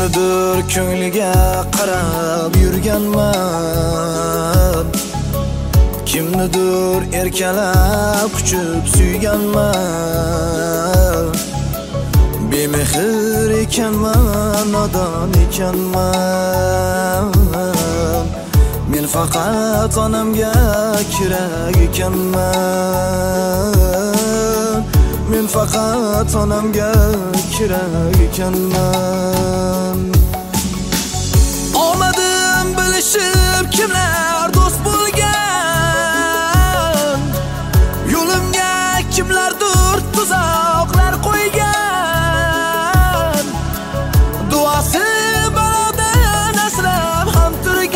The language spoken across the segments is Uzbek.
Kimnidir ko'ngliga qarab yurganman, kimnidir erkalab quchib suyganman. Bemehr ekanman, nodon ekanman. Men faqat onamga kerak ekanman. Men faqat onamga kerak ekanman. Omadim bilishib kimlar do'st bo'lgan, yo'limga kimlardir tuzoqlar qo'ygan. Duosi balodan asrab ham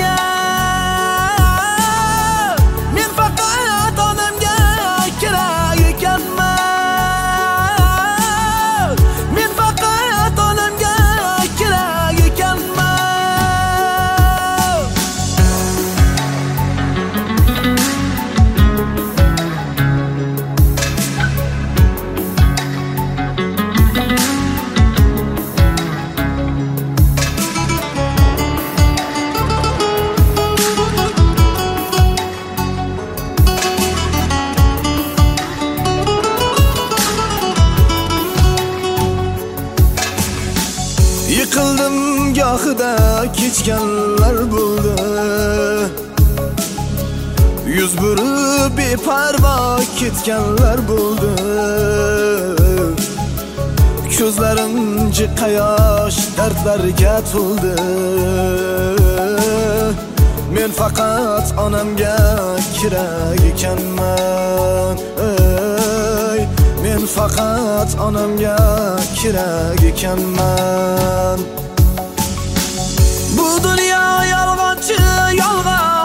turgan. Men faqat onamga kerak ekanman. Men faqat onamga kerak ekanman. Yıkıldım gohida kechganlar bo'ldi, yuz burib beparvo ketganlar bo'ldi. Ko'zlarim jiqqa yosh dardlarga to'ldi. Men faqat onamga kerak ekanman. Men faqat onamga kerak ekanman. Bu dunyo yolg'onchi, yolg'on